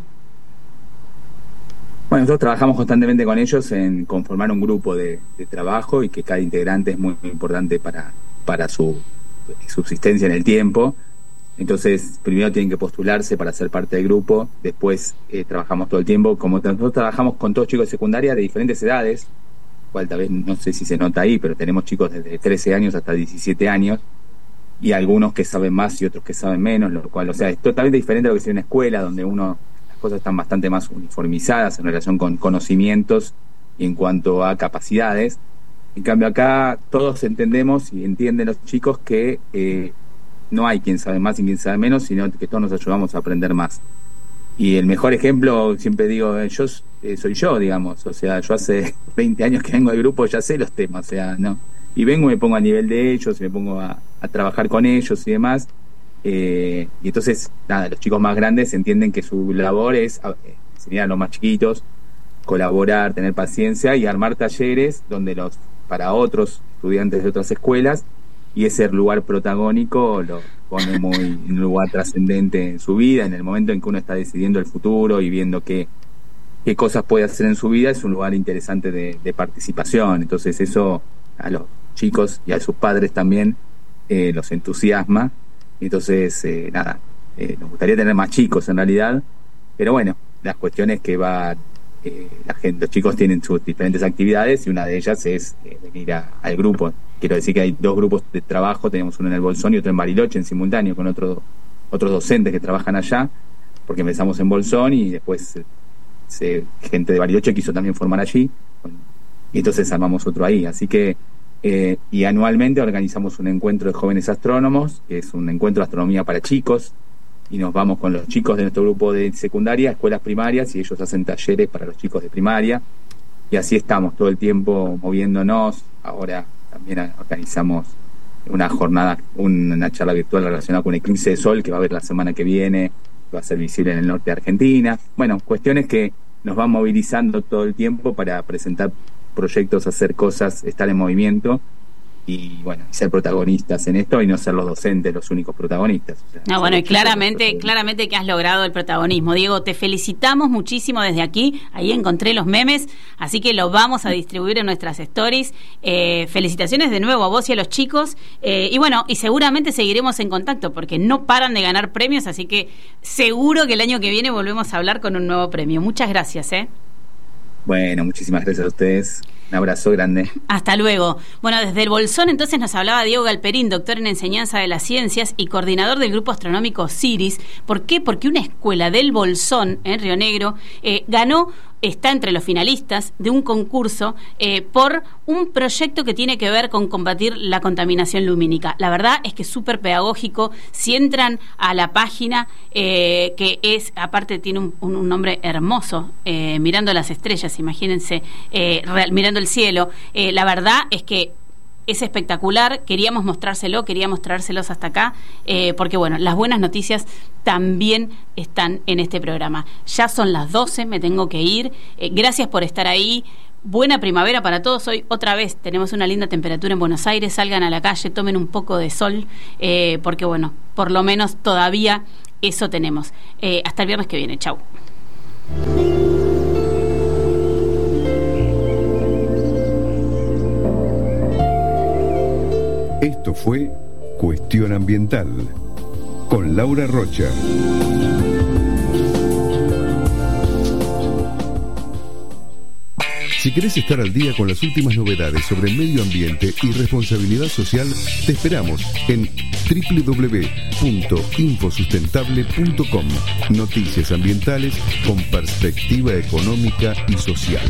Bueno, nosotros trabajamos constantemente con ellos en conformar un grupo de trabajo y que cada integrante es muy, muy importante para su subsistencia en el tiempo. Entonces, primero tienen que postularse para ser parte del grupo, después trabajamos todo el tiempo. Como nosotros trabajamos con todos chicos de secundaria de diferentes edades, cual tal vez no sé si se nota ahí, pero tenemos chicos desde 13 años hasta 17 años, y algunos que saben más y otros que saben menos, lo cual, o sea, es totalmente diferente a lo que se ve en una escuela, donde las cosas están bastante más uniformizadas en relación con conocimientos y en cuanto a capacidades. En cambio acá todos entendemos y entienden los chicos que no hay quien sabe más y quien sabe menos, sino que todos nos ayudamos a aprender más. Y el mejor ejemplo, siempre digo, soy yo, digamos. O sea, yo hace 20 años que vengo del grupo, ya sé los temas, o sea, ¿no? Y vengo y me pongo a nivel de ellos, y me pongo a trabajar con ellos y demás. Y entonces, nada, los chicos más grandes entienden que su labor es enseñar a los más chiquitos, colaborar, tener paciencia y armar talleres donde para otros estudiantes de otras escuelas, y ese lugar protagónico lo pone muy en un lugar trascendente en su vida. En el momento en que uno está decidiendo el futuro y viendo qué cosas puede hacer en su vida, es un lugar interesante de participación. Entonces eso a los chicos y a sus padres también los entusiasma. Entonces nos gustaría tener más chicos en realidad, pero bueno, las cuestiones que van los chicos tienen sus diferentes actividades y una de ellas es venir al grupo. Quiero decir que hay 2 grupos de trabajo, tenemos uno en el Bolsón y otro en Bariloche en simultáneo, con otros docentes que trabajan allá, porque empezamos en Bolsón y después gente de Bariloche quiso también formar allí, y entonces armamos otro ahí. Así que y anualmente organizamos un encuentro de jóvenes astrónomos, que es un encuentro de astronomía para chicos, y nos vamos con los chicos de nuestro grupo de secundaria a escuelas primarias, y ellos hacen talleres para los chicos de primaria, y así estamos todo el tiempo moviéndonos. Ahora también organizamos una jornada, una charla virtual relacionada con un eclipse de sol que va a haber la semana que viene, va a ser visible en el norte de Argentina. Bueno, cuestiones que nos van movilizando todo el tiempo para presentar proyectos, hacer cosas, estar en movimiento y bueno, ser protagonistas en esto y no ser los docentes los únicos protagonistas. O sea, no, bueno, y claramente que has logrado el protagonismo. Diego, te felicitamos muchísimo desde aquí. Ahí encontré los memes, así que los vamos a distribuir en nuestras stories. Felicitaciones de nuevo a vos y a los chicos. Y bueno, y seguramente seguiremos en contacto porque no paran de ganar premios, así que seguro que el año que viene volvemos a hablar con un nuevo premio. Muchas gracias. Bueno, muchísimas gracias a ustedes. Un abrazo grande. Hasta luego. Bueno, desde el Bolsón entonces nos hablaba Diego Galperín, doctor en Enseñanza de las Ciencias y coordinador del grupo astronómico CIRIS. ¿Por qué? Porque una escuela del Bolsón, en Río Negro, está entre los finalistas de un concurso por un proyecto que tiene que ver con combatir la contaminación lumínica. La verdad es que es súper pedagógico. Si entran a la página, que es, aparte tiene un nombre hermoso, mirando las estrellas, imagínense, mirando el cielo, la verdad es que es espectacular. Queríamos traérselos hasta acá, porque bueno, las buenas noticias también están en este programa. Ya son las 12, me tengo que ir. Gracias por estar ahí. Buena primavera para todos. Hoy otra vez tenemos una linda temperatura en Buenos Aires. Salgan a la calle, tomen un poco de sol, porque bueno, por lo menos todavía eso tenemos. Hasta el viernes que viene. Chau. Esto fue Cuestión Ambiental con Laura Rocha. Si querés estar al día con las últimas novedades sobre el medio ambiente y responsabilidad social, te esperamos en www.infosustentable.com. Noticias ambientales con perspectiva económica y social.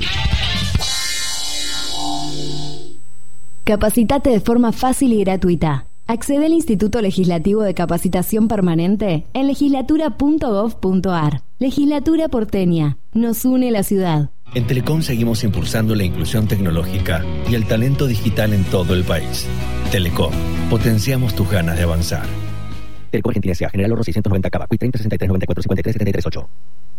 Capacitate de forma fácil y gratuita. Accede al Instituto Legislativo de Capacitación Permanente en legislatura.gov.ar. Legislatura porteña. Nos une la ciudad. En Telecom seguimos impulsando la inclusión tecnológica y el talento digital en todo el país. Telecom. Potenciamos tus ganas de avanzar. Telecom Argentina S.A. General Oro 690 Cava. Q 30 63 94 53 73 8.